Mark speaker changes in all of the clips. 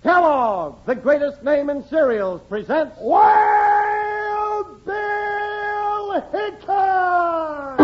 Speaker 1: Kellogg's, the greatest name in cereals, presents
Speaker 2: Wild Bill Hickok!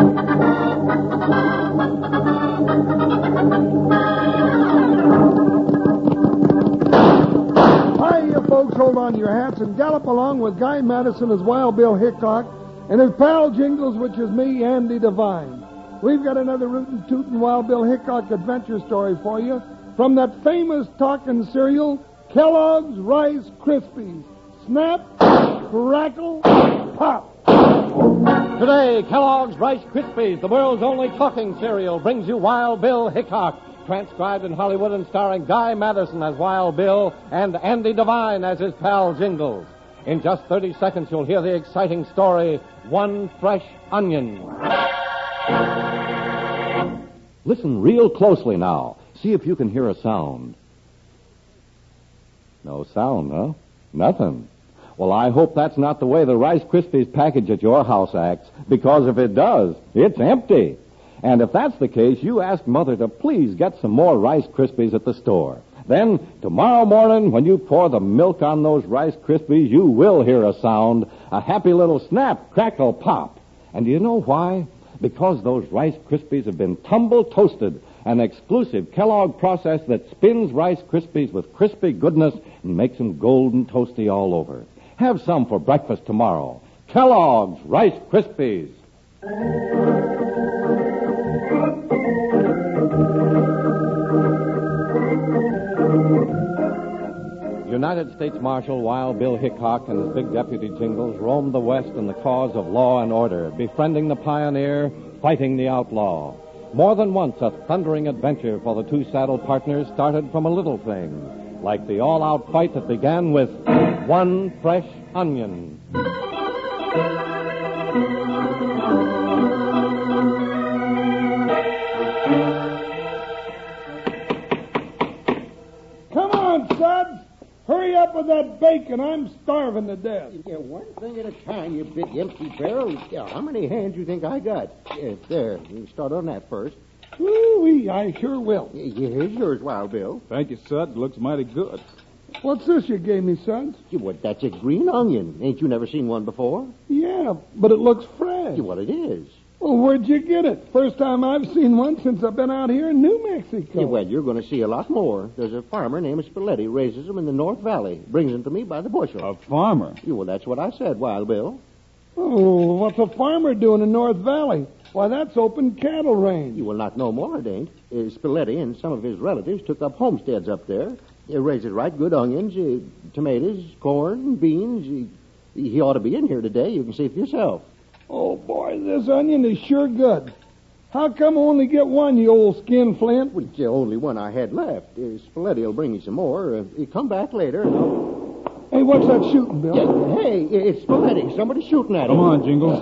Speaker 2: Hi, you folks, hold on to your hats and gallop along with Guy Madison as Wild Bill Hickok and his pal Jingles, which is me, Andy Devine. We've got another rootin' tootin' Wild Bill Hickok adventure story for you from that famous talking cereal, Kellogg's Rice Krispies. Snap, crackle, pop.
Speaker 1: Today, Kellogg's Rice Krispies, the world's only talking cereal, brings you Wild Bill Hickok, transcribed in Hollywood and starring Guy Madison as Wild Bill and Andy Devine as his pal Jingles. In just 30 seconds, you'll hear the exciting story, One Fresh Onion.
Speaker 3: Listen real closely now. See if you can hear a sound. No sound, huh? Nothing. Well, I hope that's not the way the Rice Krispies package at your house acts, because if it does, it's empty. And if that's the case, you ask Mother to please get some more Rice Krispies at the store. Then, tomorrow morning, when you pour the milk on those Rice Krispies, you will hear a sound, a happy little snap, crackle, pop. And do you know why? Because those Rice Krispies have been tumble toasted, an exclusive Kellogg process that spins Rice Krispies with crispy goodness and makes them golden toasty all over. Have some for breakfast tomorrow. Kellogg's Rice Krispies.
Speaker 1: United States Marshal Wild Bill Hickok and his big deputy Jingles roamed the West in the cause of law and order, befriending the pioneer, fighting the outlaw. More than once, a thundering adventure for the two saddle partners started from a little thing, like the all-out fight that began with one fresh onion.
Speaker 2: Come on, Suds. Hurry up with that bacon. I'm starving to death.
Speaker 4: Yeah, one thing at a time, you big empty barrel. Yeah, how many hands you think I got? Yeah, there. You start on that first.
Speaker 2: Ooh-wee, I sure will.
Speaker 4: Yeah, here's yours, Wild Bill.
Speaker 5: Thank you, Sud. Looks mighty good.
Speaker 2: What's this you gave me, Suds?
Speaker 4: Yeah, what, that's a green onion. Ain't you never seen one before?
Speaker 2: Yeah, but it looks fresh.
Speaker 4: Yeah, what it is.
Speaker 2: Well, where'd you get it? First time I've seen one since I've been out here in New Mexico.
Speaker 4: Yeah, well, you're going to see a lot more. There's a farmer named Spaghetti raises them in the North Valley. Brings them to me by the bushel.
Speaker 5: A farmer?
Speaker 4: Yeah, well, that's what I said, Wild Bill.
Speaker 2: Oh, what's a farmer doing in North Valley? Why, that's open cattle range.
Speaker 4: You will not know more, it ain't. Spaghetti and some of his relatives took up homesteads up there. He raises right good onions, tomatoes, corn, beans. He ought to be in here today. You can see for yourself.
Speaker 2: Oh, boy, this onion is sure good. How come I only get one, you old skinflint?
Speaker 4: Well, it's the only one I had left. Spaghetti will bring me some more. Come back later and I'll...
Speaker 2: Hey, what's that shooting, Bill?
Speaker 4: Yeah, hey, it's Spaghetti. Somebody's shooting at him.
Speaker 5: Come on, Jingles.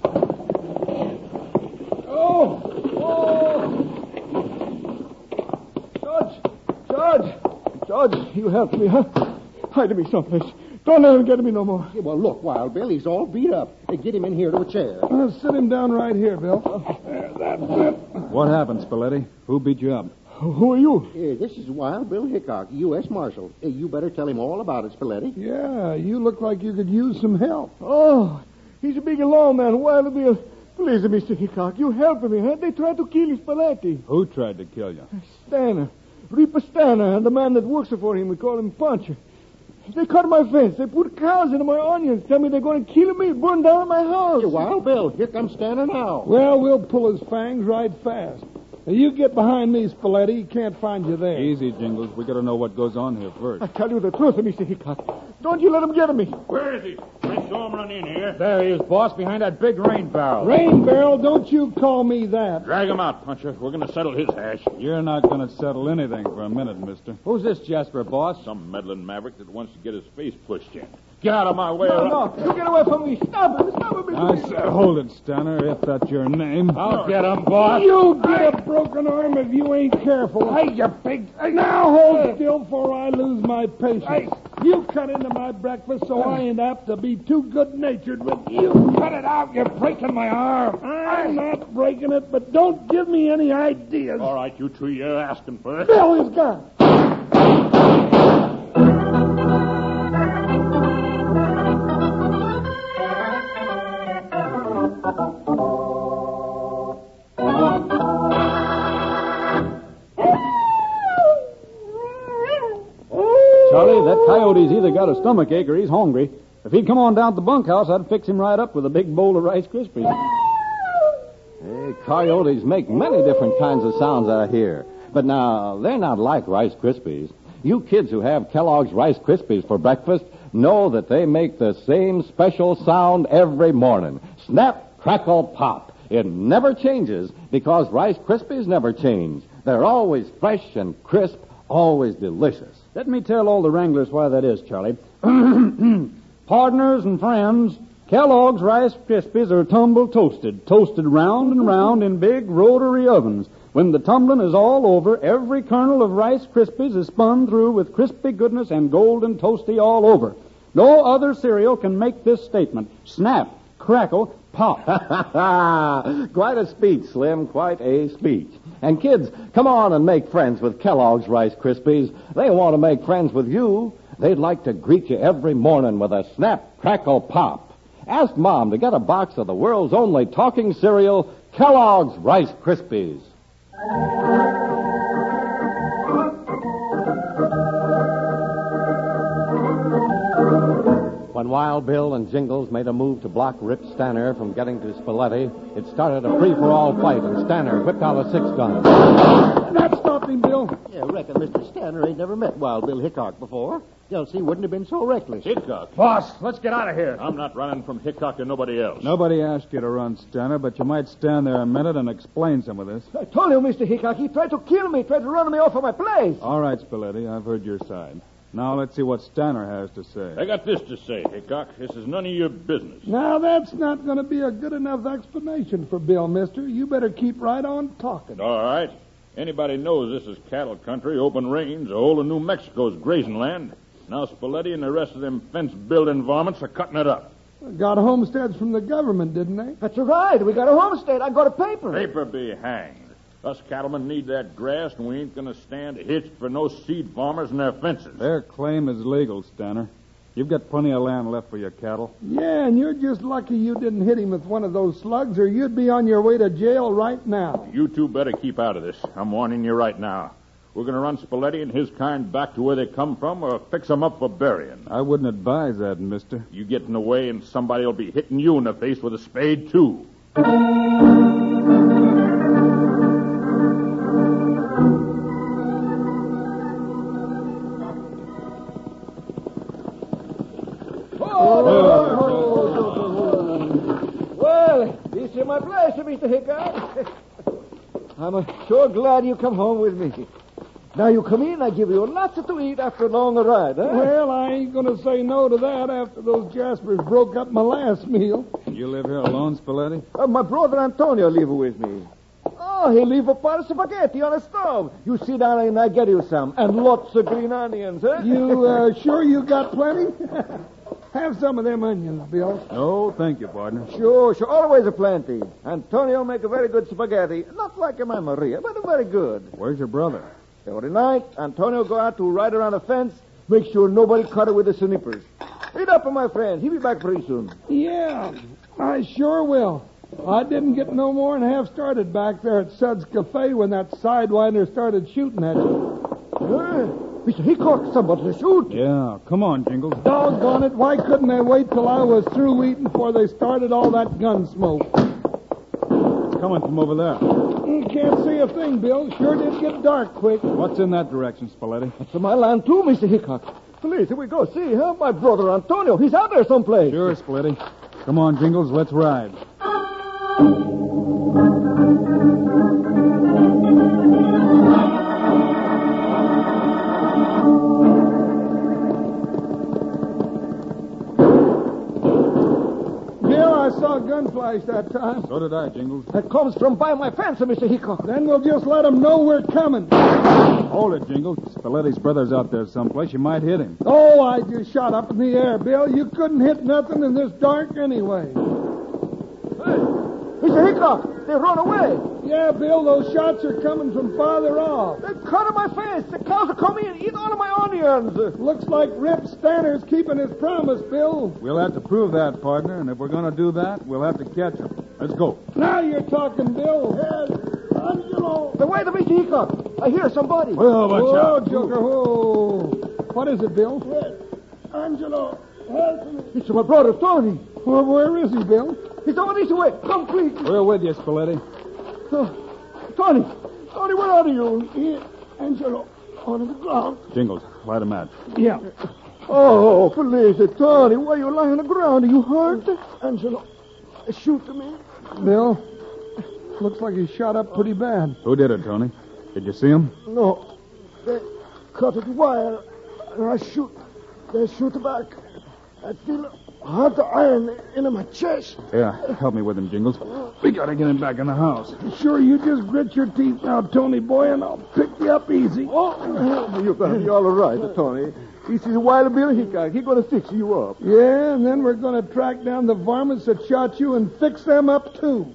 Speaker 2: Judge, you help me, huh? Hide me someplace. Don't let him get me no more.
Speaker 4: Yeah, well, look, Wild Bill, he's all beat up. Get him in here to a chair.
Speaker 2: Sit him down right here, Bill. There, that's it.
Speaker 5: What happened, Spaghetti? Who beat you up?
Speaker 2: Who are you?
Speaker 4: This is Wild Bill Hickok, U.S. Marshal. You better tell him all about it, Spaghetti.
Speaker 2: Yeah, you look like you could use some help. Oh, he's a big lawman. Wild Bill. Please, Mr. Hickok, you help me, huh? They tried to kill Spaghetti.
Speaker 5: Who tried to kill you?
Speaker 2: Stanner. Reaper Stanner, and the man that works for him, we call him Puncher. They cut my fence. They put cows into my onions. Tell me they're going to kill me, burn down my house.
Speaker 4: Hey, Wild Bill, here comes Stanner now.
Speaker 2: Well, we'll pull his fangs right fast. Now, you get behind me, Spaghetti. He can't find you there.
Speaker 5: Easy, Jingles. We got to know what goes on here first.
Speaker 2: I tell you the truth, Mr. Hickok. Don't you let him get me.
Speaker 6: Where is he? I saw him run in here.
Speaker 5: There he is, boss, behind that big rain barrel.
Speaker 2: Rain barrel, don't you call me that.
Speaker 6: Drag him out, Puncher. We're going to settle his hash.
Speaker 5: You're not going to settle anything for a minute, mister.
Speaker 1: Who's this Jasper, boss?
Speaker 6: Some meddling maverick that wants to get his face pushed in. Get out of my way.
Speaker 2: No, you get away from me. Stop it, Mr.
Speaker 5: I said, hold it, Stanner, if that's your name.
Speaker 6: I'll get him, boss.
Speaker 2: You get a broken arm if you ain't careful.
Speaker 6: Hey, you big...
Speaker 2: Now hold still before I lose my patience. You cut into my breakfast, so I ain't apt to be too good-natured with you.
Speaker 6: Cut it out. You're breaking my arm.
Speaker 2: I'm not breaking it, but don't give me any ideas.
Speaker 6: All right, you two, you're asking for it.
Speaker 2: Bill is gone.
Speaker 5: Charlie, that coyote's either got a stomach ache or he's hungry. If he'd come on down to the bunkhouse, I'd fix him right up with a big bowl of Rice Krispies.
Speaker 3: Hey, coyotes make many different kinds of sounds out here. But now, they're not like Rice Krispies. You kids who have Kellogg's Rice Krispies for breakfast know that they make the same special sound every morning. Snap, crackle, pop. It never changes because Rice Krispies never change. They're always fresh and crisp, always delicious.
Speaker 5: Let me tell all the wranglers why that is, Charlie. Partners and friends, Kellogg's Rice Krispies are tumble toasted round and round in big rotary ovens. When the tumbling is all over, every kernel of Rice Krispies is spun through with crispy goodness and golden toasty all over. No other cereal can make this statement. Snap, crackle, pop.
Speaker 3: Quite a speech, Slim, quite a speech. And kids, come on and make friends with Kellogg's Rice Krispies. They want to make friends with you. They'd like to greet you every morning with a snap, crackle, pop. Ask Mom to get a box of the world's only talking cereal, Kellogg's Rice Krispies. When Wild Bill and Jingles made a move to block Rip Stanner from getting to Spaghetti, it started a free-for-all fight, and Stanner whipped out a 6-gun.
Speaker 2: That stopped him, Bill.
Speaker 4: Yeah, I reckon Mr. Stanner ain't never met Wild Bill Hickok before. Else he wouldn't have been so reckless.
Speaker 6: Hickok?
Speaker 5: Boss, let's get out of here.
Speaker 6: I'm not running from Hickok to nobody else.
Speaker 5: Nobody asked you to run, Stanner, but you might stand there a minute and explain some of this.
Speaker 7: I told you, Mr. Hickok, he tried to kill me, tried to run me off of my place.
Speaker 5: All right, Spaghetti, I've heard your side. Now let's see what Stanner has to say.
Speaker 6: I got this to say, Hickok. This is none of your business.
Speaker 2: Now, that's not going to be a good enough explanation for Bill, mister. You better keep right on talking.
Speaker 6: All right. Anybody knows this is cattle country, open range, the whole of New Mexico's grazing land. Now Spaghetti and the rest of them fence-building varmints are cutting it up.
Speaker 2: Got homesteads from the government, didn't they?
Speaker 7: That's right. We got a homestead. I got a paper.
Speaker 6: Paper be hanged. Us cattlemen need that grass, and we ain't going to stand hitched for no seed farmers and their fences.
Speaker 5: Their claim is legal, Stanner. You've got plenty of land left for your cattle.
Speaker 2: Yeah, and you're just lucky you didn't hit him with one of those slugs, or you'd be on your way to jail right now.
Speaker 6: You two better keep out of this. I'm warning you right now. We're going to run Spaghetti and his kind back to where they come from or fix them up for burying.
Speaker 5: I wouldn't advise that, mister.
Speaker 6: You get in the way and somebody will be hitting you in the face with a spade, too.
Speaker 7: Well, this is my pleasure, Mr. Hickok. I'm sure glad you come home with me. Now you come in, I give you lots to eat after a long ride, huh?
Speaker 2: Well, I ain't going to say no to that after those Jaspers broke up my last meal.
Speaker 5: You live here alone, Spaghetti?
Speaker 7: My brother Antonio live with me. Oh, he leave a pot of spaghetti on the stove. You sit down and I get you some. And lots of green onions, huh?
Speaker 2: You sure you got plenty? Have some of them onions, Bill.
Speaker 5: No, thank you, partner.
Speaker 7: Sure, always a plenty. Antonio make a very good spaghetti. Not like my Maria, but very good.
Speaker 5: Where's your brother?
Speaker 7: Every night, Antonio go out to ride around the fence, make sure nobody cut it with the snippers. Eat up, my friend. He'll be back pretty soon.
Speaker 2: Yeah, I sure will. I didn't get no more than half started back there at Suds Cafe when that sidewinder started shooting at you.
Speaker 7: Mr. Hickok, somebody to shoot.
Speaker 5: Yeah, come on, Jingles.
Speaker 2: Doggone it, why couldn't they wait till I was through eating before they started all that gun smoke?
Speaker 5: It's coming from over there.
Speaker 2: You can't see a thing, Bill. Sure did get dark quick.
Speaker 5: What's in that direction, Spaghetti?
Speaker 7: That's my land, too, Mr. Hickok. Please, here we go. See, huh? My brother Antonio, he's out there someplace.
Speaker 5: Sure, Spaghetti. Come on, Jingles, let's ride.
Speaker 2: I saw a gun flash that time.
Speaker 5: So did I, Jingles.
Speaker 7: That comes from by my fence, Mr. Hickok.
Speaker 2: Then we'll just let them know we're coming.
Speaker 5: Hold it, Jingles. Spaghetti's brother's out there someplace. You might hit him.
Speaker 2: Oh, I just shot up in the air, Bill. You couldn't hit nothing in this dark anyway.
Speaker 7: Hey, Mr. Hickok, they run away.
Speaker 2: Yeah, Bill, those shots are coming from farther off.
Speaker 7: They cut my fence. The cows are coming in and eat all of my onions.
Speaker 2: Looks like Rip Stanner's keeping his promise, Bill.
Speaker 5: We'll have to prove that, partner, and if we're going to do that, we'll have to catch him. Let's go.
Speaker 2: Now you're talking, Bill. Angelo.
Speaker 7: Wait a minute, Mr. Hickok. I hear somebody.
Speaker 5: Well, watch
Speaker 2: Whoa,
Speaker 5: out.
Speaker 2: Joker, whoa. What is it, Bill?
Speaker 7: Angelo, help me. It's my brother, Tony.
Speaker 2: Well, where is he, Bill?
Speaker 7: He's over this way. Come quick.
Speaker 5: We're with you, Spaghetti.
Speaker 7: Tony, where are you? Here, Angelo, on the ground.
Speaker 5: Jingles, light a match.
Speaker 2: Yeah.
Speaker 7: Oh, please, Tony, why are you lying on the ground? Are you hurt? Angelo, shoot me.
Speaker 2: Bill, looks like he's shot up pretty bad.
Speaker 5: Who did it, Tony? Did you see him?
Speaker 7: No, they cut the wire, and I shoot. They shoot back. I feel hot iron in my chest.
Speaker 5: Yeah, help me with him, Jingles. We gotta get him back in the house.
Speaker 2: Sure, you just grit your teeth now, Tony boy, and I'll pick you up easy.
Speaker 7: Oh, you're gonna be all right, Tony. This is Wild Bill Hickok. He's gonna fix you up.
Speaker 2: Yeah, and then we're gonna track down the varmints that shot you and fix them up, too.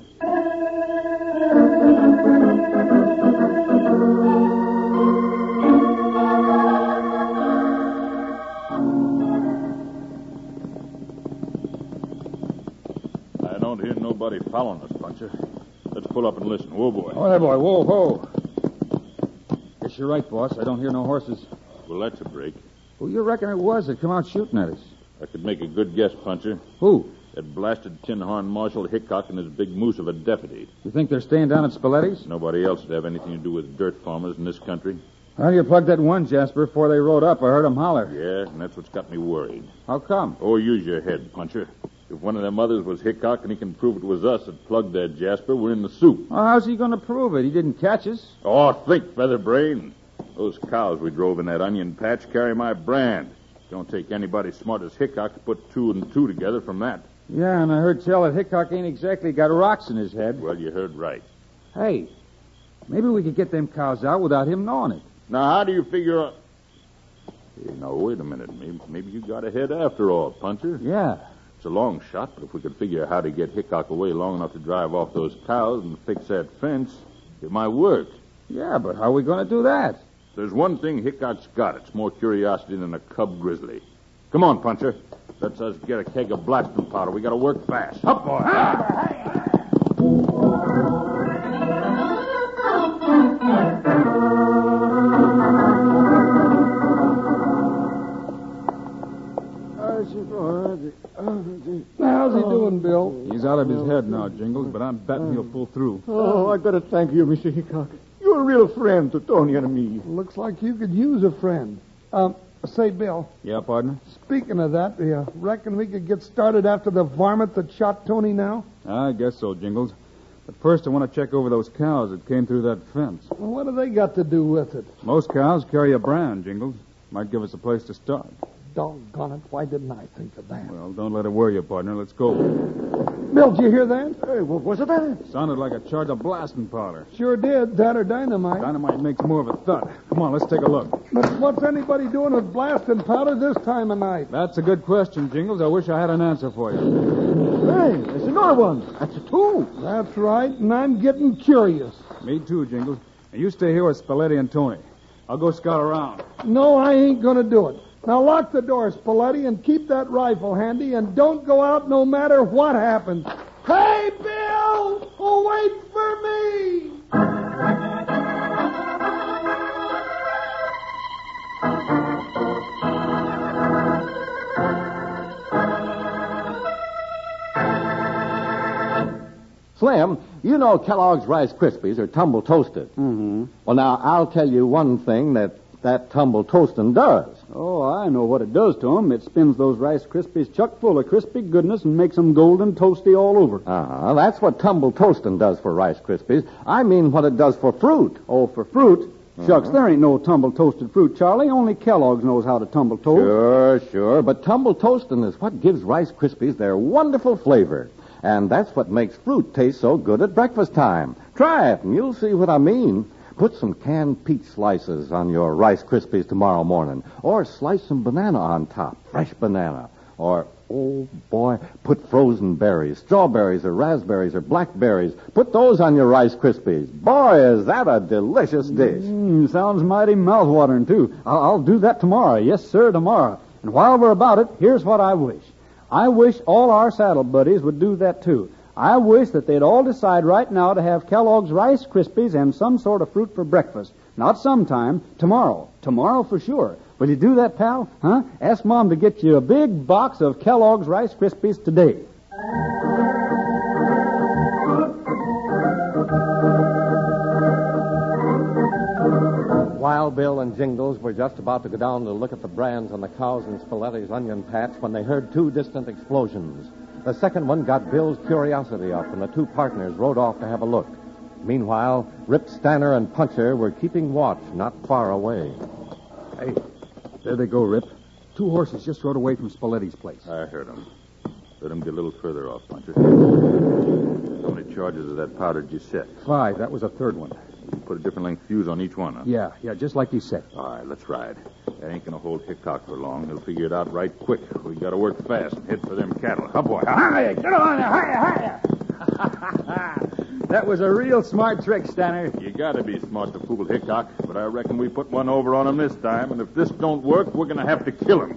Speaker 6: I don't hear nobody following us, Puncher. Let's pull up and listen. Whoa, boy.
Speaker 5: Oh, there, boy. Whoa, whoa. Guess you're right, boss. I don't hear no horses.
Speaker 6: Well, that's a break.
Speaker 5: Who you reckon it was that come out shooting at us?
Speaker 6: I could make a good guess, Puncher.
Speaker 5: Who?
Speaker 6: That blasted tin horn Marshal Hickok and his big moose of a deputy.
Speaker 5: You think they're staying down at Spaghetti's?
Speaker 6: Nobody else would have anything to do with dirt farmers in this country.
Speaker 5: How do you plug that one, Jasper? Before they rode up, I heard them holler.
Speaker 6: Yeah, and that's what's got me worried.
Speaker 5: How come?
Speaker 6: Oh, use your head, Puncher. If one of them others was Hickok and he can prove it was us that plugged that Jasper, we're in the soup.
Speaker 5: Well, how's he going to prove it? He didn't catch us.
Speaker 6: Oh, think, Featherbrain. Those cows we drove in that onion patch carry my brand. Don't take anybody smart as Hickok to put 2 and 2 together from that.
Speaker 5: Yeah, and I heard tell that Hickok ain't exactly got rocks in his head.
Speaker 6: Well, you heard right.
Speaker 5: Hey, maybe we could get them cows out without him knowing it.
Speaker 6: Now, how do you figure out... Hey, now, wait a minute. Maybe you got ahead after all, Puncher.
Speaker 5: Yeah.
Speaker 6: It's a long shot, but if we could figure how to get Hickok away long enough to drive off those cows and fix that fence, it might work.
Speaker 5: Yeah, but how are we going to do that?
Speaker 6: There's one thing Hickok's got. It's more curiosity than a cub grizzly. Come on, Puncher. Let's us get a keg of blasting powder. We got to work fast. Up, boy.
Speaker 2: How's he doing, Bill?
Speaker 5: He's out of his head now, Jingles, but I'm betting he'll pull through.
Speaker 7: Oh, I gotta thank you, Mr. Hickok. You're a real friend to Tony and me.
Speaker 2: Looks like you could use a friend. Say, Bill,
Speaker 5: Yeah, partner?
Speaker 2: speaking of that, do you reckon we could get started after the varmint that shot Tony now?
Speaker 5: I guess so, Jingles. But first I want to check over those cows that came through that fence.
Speaker 2: Well, what do they got to do with it?
Speaker 5: Most cows carry a brand, Jingles. Might give us a place to start.
Speaker 2: Doggone it, why didn't I think of that?
Speaker 5: Well, don't let it worry you, partner. Let's go.
Speaker 2: Bill, did you hear that?
Speaker 7: Hey, what was that?
Speaker 5: Sounded like a charge of blasting powder.
Speaker 2: Sure did, that or dynamite.
Speaker 5: Dynamite makes more of a thud. Come on, let's take a look.
Speaker 2: But what's anybody doing with blasting powder this time of night?
Speaker 5: That's a good question, Jingles. I wish I had an answer for you.
Speaker 7: Hey, there's another one. That's a 2.
Speaker 2: That's right, and I'm getting curious.
Speaker 5: Me too, Jingles. And you stay here with Spaghetti and Tony. I'll go scout around.
Speaker 2: No, I ain't going to do it. Now lock the door, Spaghetti, and keep that rifle handy, and don't go out no matter what happens. Hey, Bill! Oh, wait for me!
Speaker 1: Slim, you know Kellogg's Rice Krispies are tumble toasted.
Speaker 8: Mm-hmm.
Speaker 1: Well, now, I'll tell you one thing that tumble toasting does.
Speaker 8: Oh, I know what it does to 'em. It spins those Rice Krispies chock full of crispy goodness and makes 'em golden toasty all over.
Speaker 1: Uh-huh. That's what tumble toasting does for Rice Krispies. I mean what it does for fruit.
Speaker 8: Oh, for fruit? Shucks, there ain't no tumble toasted fruit, Charlie. Only Kellogg's knows how to tumble toast.
Speaker 1: Sure. But tumble toasting is what gives Rice Krispies their wonderful flavor. And that's what makes fruit taste so good at breakfast time. Try it, and you'll see what I mean. Put some canned peach slices on your Rice Krispies tomorrow morning. Or slice some banana on top, fresh banana. Or, oh, boy, put frozen berries, strawberries or raspberries or blackberries. Put those on your Rice Krispies. Boy, is that a delicious dish.
Speaker 8: Sounds mighty mouth-watering, too. I'll do that tomorrow. Yes, sir, tomorrow. And while we're about it, here's what I wish. I wish all our saddle buddies would do that, too. I wish that they'd all decide right now to have Kellogg's Rice Krispies and some sort of fruit for breakfast. Not sometime, tomorrow. Tomorrow for sure. Will you do that, pal? Huh? Ask Mom to get you a big box of Kellogg's Rice Krispies today.
Speaker 1: Wild Bill and Jingles were just about to go down to look at the brands on the cows in Spilletti's onion patch when they heard two distant explosions. The second one got Bill's curiosity up, and the two partners rode off to have a look. Meanwhile, Rip Stanner and Puncher were keeping watch not far away.
Speaker 5: Hey, there they go, Rip. Two horses just rode away from Spilletti's place.
Speaker 6: I heard them. Let them get a little further off, Puncher. How many charges of that powder did you set?
Speaker 5: 5. That was a third one.
Speaker 6: You put a different length fuse on each one, huh?
Speaker 5: Yeah, just like you said.
Speaker 6: All right, let's ride. That ain't gonna hold Hickok for long. He'll figure it out right quick. We gotta work fast and head for them cattle. Huh, boy?
Speaker 5: Hiya! Get on there! Hiya! That was a real smart trick, Stanner.
Speaker 6: You gotta be smart to fool Hickok, but I reckon we put one over on him this time, and if this don't work, we're gonna have to kill him.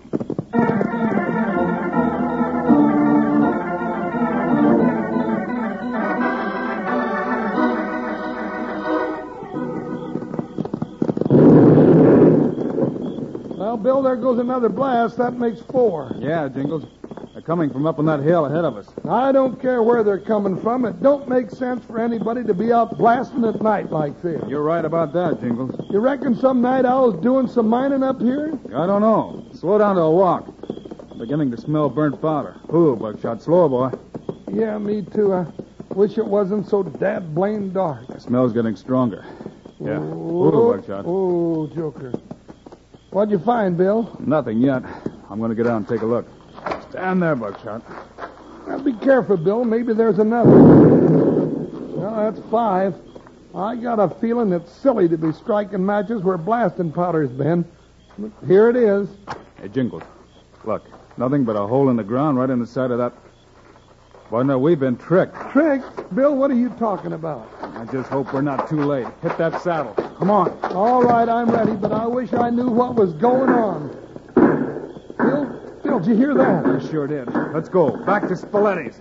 Speaker 2: Well, Bill, there goes another blast. That makes 4.
Speaker 5: Yeah, Jingles. They're coming from up on that hill ahead of us.
Speaker 2: I don't care where they're coming from. It don't make sense for anybody to be out blasting at night like this.
Speaker 5: You're right about that, Jingles.
Speaker 2: You reckon some night owl's doing some mining up here?
Speaker 5: I don't know. Slow down to a walk. I'm beginning to smell burnt powder. Ooh, Buckshot. Slower, boy.
Speaker 2: Yeah, me too. I wish it wasn't so dad blamed dark.
Speaker 5: The smell's getting stronger. Yeah. Ooh, Buckshot.
Speaker 2: Oh, Joker. What'd you find, Bill?
Speaker 5: Nothing yet. I'm going to get out and take a look. Stand there, Buckshot.
Speaker 2: Now, be careful, Bill. Maybe there's another. Well, that's 5. I got a feeling it's silly to be striking matches where blasting powder's been. But here it is.
Speaker 5: Hey, Jingles. Look, nothing but a hole in the ground right in the side of that... Boy, no, we've been tricked.
Speaker 2: Tricked? Bill, what are you talking about?
Speaker 5: I just hope we're not too late. Hit that saddle. Come on.
Speaker 2: All right, I'm ready, but I wish I knew what was going on. Bill, did you hear that?
Speaker 5: I sure did. Let's go. Back to Spilletti's.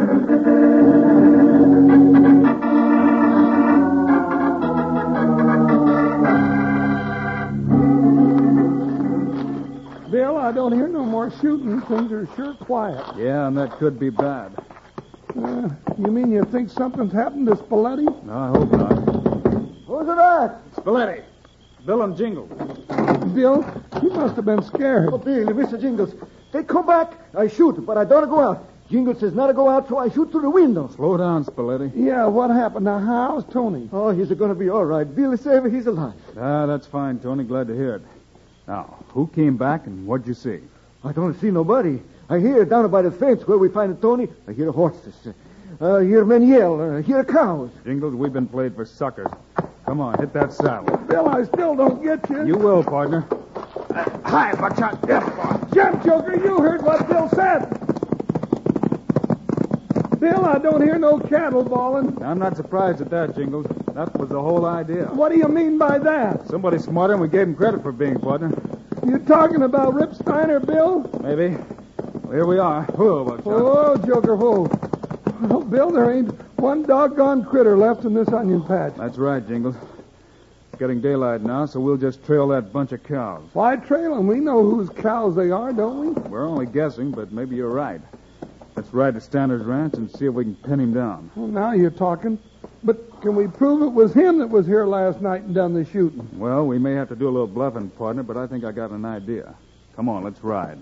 Speaker 2: Bill, I don't hear no more shooting. Things are sure quiet.
Speaker 5: Yeah, and that could be bad.
Speaker 2: You mean you think something's happened to Spiletti?
Speaker 5: No, I hope not.
Speaker 7: Who's it at?
Speaker 5: Spiletti. Bill and Jingles.
Speaker 2: Bill, you must have been scared.
Speaker 7: Oh, Bill, Mr. Jingles. They come back, I shoot, but I don't go out. Jingles says not to go out, so I shoot through the window.
Speaker 5: Slow down, Spiletti.
Speaker 2: Yeah, what happened? Now, how's Tony?
Speaker 7: Oh, he's going to be all right. Bill is safe, he's alive.
Speaker 5: Ah, that's fine, Tony. Glad to hear it. Now, who came back and what'd you see?
Speaker 7: I don't see nobody. I hear down by the fence where we find Tony, I hear horses. I hear men yell. I hear cows.
Speaker 5: Jingles, we've been played for suckers. Come on, hit that saddle.
Speaker 2: Bill, I still don't get you.
Speaker 5: You will, partner. Hi, Buckshot. Yes, boy.
Speaker 2: Jim Joker, you heard what Bill said. Bill, I don't hear no cattle bawling.
Speaker 5: I'm not surprised at that, Jingles. That was the whole idea.
Speaker 2: What do you mean by that?
Speaker 5: Somebody smarter than we gave him credit for being, partner.
Speaker 2: You talking about Rip Steiner, Bill?
Speaker 5: Maybe. Well, here we are. Whoa, Buckshot.
Speaker 2: Oh, Joker, whoa. Oh, Bill, there ain't one doggone critter left in this onion patch.
Speaker 5: That's right, Jingles. It's getting daylight now, so we'll just trail that bunch of cows.
Speaker 2: Why trail them? We know whose cows they are, don't we?
Speaker 5: We're only guessing, but maybe you're right. Let's ride to Stanner's ranch and see if we can pin him down.
Speaker 2: Well, now you're talking. But can we prove it was him that was here last night and done the shooting?
Speaker 5: Well, we may have to do a little bluffing, partner, but I think I got an idea. Come on, let's ride.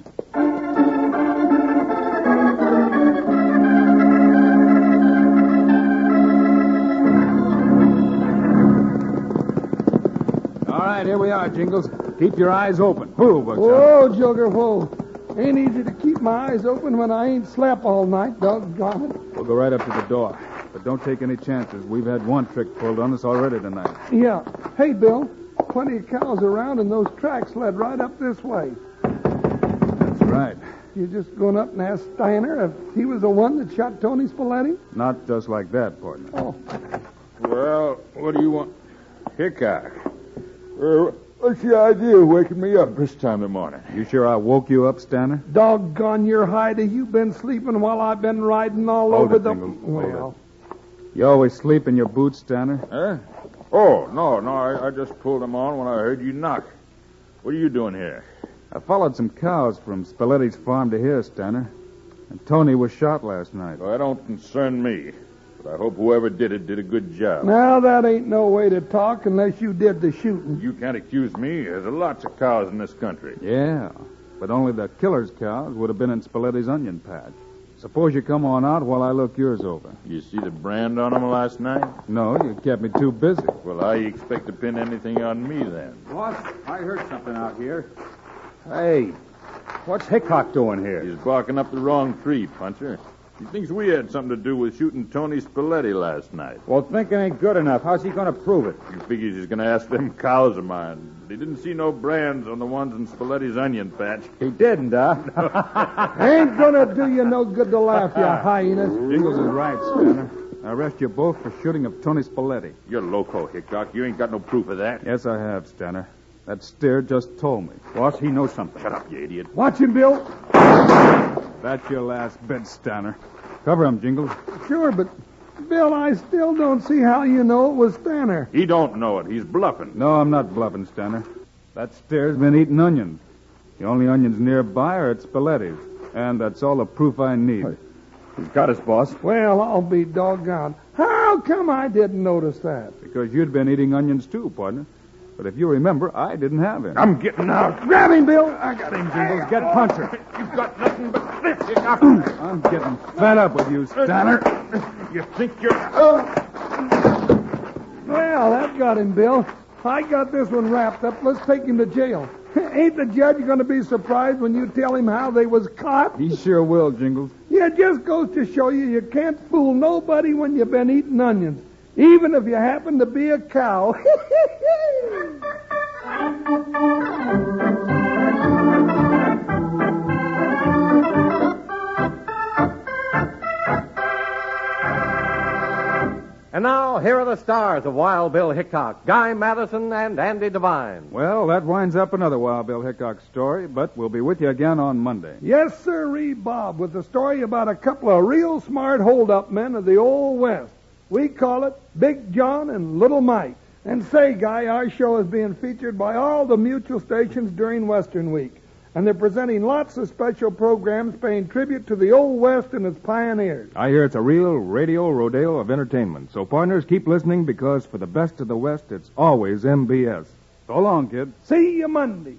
Speaker 5: All right, here we are, Jingles. Keep your eyes open. Whoa, Buckshot.
Speaker 2: Whoa, Joker, whoa. Ain't easy to keep my eyes open when I ain't slept all night, doggone it.
Speaker 5: We'll go right up to the door. But don't take any chances. We've had one trick pulled on us already tonight.
Speaker 2: Yeah. Hey, Bill, plenty of cows around, and those tracks led right up this way.
Speaker 5: That's right.
Speaker 2: You just going up and ask Steiner if he was the one that shot Tony Spiletti?
Speaker 5: Not just like that, partner.
Speaker 2: Oh.
Speaker 6: Well, what do you want? Hickok.
Speaker 9: What's the idea of waking me up this time of morning?
Speaker 5: You sure I woke you up, Stanner?
Speaker 2: Doggone your hide. You've been sleeping while I've been riding all
Speaker 5: Hold
Speaker 2: over
Speaker 5: it,
Speaker 2: the...
Speaker 5: Jingles.
Speaker 2: Well,
Speaker 5: You always sleep in your boots, Stanner?
Speaker 6: Huh? Oh, no, I just pulled them on when I heard you knock. What are you doing here?
Speaker 8: I followed some cows from Spilletti's farm to here, Stanner. And Tony was shot last night.
Speaker 6: Well, that don't concern me. But I hope whoever did it did a good job.
Speaker 2: Now, that ain't no way to talk unless you did the shooting.
Speaker 6: You can't accuse me. There's lots of cows in this country.
Speaker 8: Yeah, but only the killer's cows would have been in Spilletti's onion patch. Suppose you come on out while I look yours over.
Speaker 6: You see the brand on them last night?
Speaker 8: No, you kept me too busy.
Speaker 6: Well, how you expect to pin anything on me then?
Speaker 5: Boss, I heard something out here. Hey, what's Hickok doing here?
Speaker 6: He's barking up the wrong tree, Puncher. He thinks we had something to do with shooting Tony Spilletti last night.
Speaker 5: Well, thinking ain't good enough. How's he going to prove it?
Speaker 6: He figures he's going to ask them cows of mine. But he didn't see no brands on the ones in Spilletti's onion patch.
Speaker 5: He didn't, huh?
Speaker 2: Ain't gonna do you no good to laugh, you hyenas.
Speaker 8: Jingles is right, Stanner. I arrest you both for shooting of Tony Spilletti.
Speaker 6: You're loco, Hickok. You ain't got no proof of that.
Speaker 8: Yes, I have, Stanner. That steer just told me.
Speaker 5: Boss, he knows something.
Speaker 6: Shut up, you idiot.
Speaker 2: Watch him, Bill.
Speaker 8: That's your last bit, Stanner. Cover him, Jingles.
Speaker 2: Sure, but, Bill, I still don't see how you know it was Stanner.
Speaker 6: He don't know it. He's bluffing.
Speaker 8: No, I'm not bluffing, Stanner. That steer's been eating onions. The only onions nearby are at Spilletti's. And that's all the proof I need.
Speaker 5: He's got us, boss.
Speaker 2: Well, I'll be doggone. How come I didn't notice that?
Speaker 8: Because you'd been eating onions too, partner. But if you remember, I didn't have him.
Speaker 6: I'm getting out.
Speaker 2: Grab him, Bill.
Speaker 8: I got him, Jingles. Get Puncher.
Speaker 6: You've got nothing but this, Hickok.
Speaker 8: I'm getting fed up with you, Stanner.
Speaker 6: You think you're...
Speaker 2: Well, that got him, Bill. I got this one wrapped up. Let's take him to jail. Ain't the judge going to be surprised when you tell him how they was caught?
Speaker 8: He sure will, Jingles.
Speaker 2: Yeah, it just goes to show you can't fool nobody when you've been eating onions, even if you happen to be a cow.
Speaker 1: And now, here are the stars of Wild Bill Hickok, Guy Madison and Andy Devine.
Speaker 8: Well, that winds up another Wild Bill Hickok story, but we'll be with you again on Monday.
Speaker 2: Yes, sirree, Bob, with a story about a couple of real smart hold-up men of the Old West. We call it Big John and Little Mike. And say, Guy, our show is being featured by all the mutual stations during Western Week. And they're presenting lots of special programs paying tribute to the Old West and its pioneers.
Speaker 8: I hear it's a real radio rodeo of entertainment. So, partners, keep listening because for the best of the West, it's always MBS. So long, kid.
Speaker 2: See you Monday.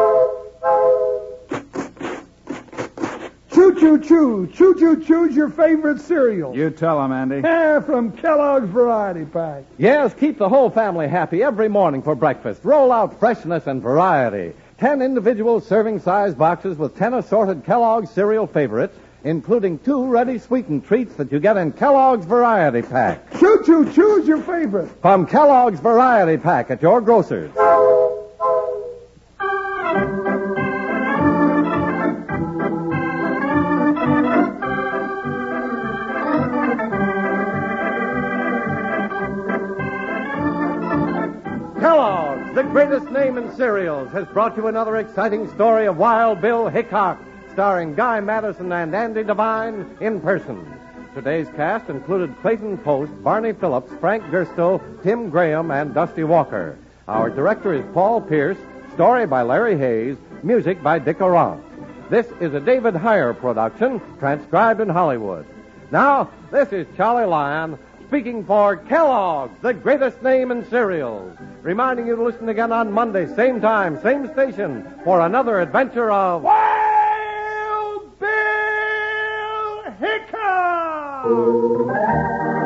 Speaker 2: Choo-choo-choo. Choo-choo-choo's your favorite cereal.
Speaker 8: You tell him, Andy.
Speaker 2: From Kellogg's Variety Pack.
Speaker 1: Yes, keep the whole family happy every morning for breakfast. Roll out freshness and variety. 10 individual serving-size boxes with 10 assorted Kellogg's cereal favorites, including 2 ready-sweetened treats that you get in Kellogg's Variety Pack.
Speaker 2: Choo-choo-choo's your favorite.
Speaker 1: From Kellogg's Variety Pack at your grocer's. Kellogg's, the greatest name in cereals, has brought you another exciting story of Wild Bill Hickok, starring Guy Madison and Andy Devine in person. Today's cast included Clayton Post, Barney Phillips, Frank Gersto, Tim Graham, and Dusty Walker. Our director is Paul Pierce, story by Larry Hayes, music by Dick Arant. This is a David Heyer production, transcribed in Hollywood. Now, this is Charlie Lyon, speaking for Kellogg's, the greatest name in cereals, reminding you to listen again on Monday, same time, same station, for another adventure of Wild Bill Hickok!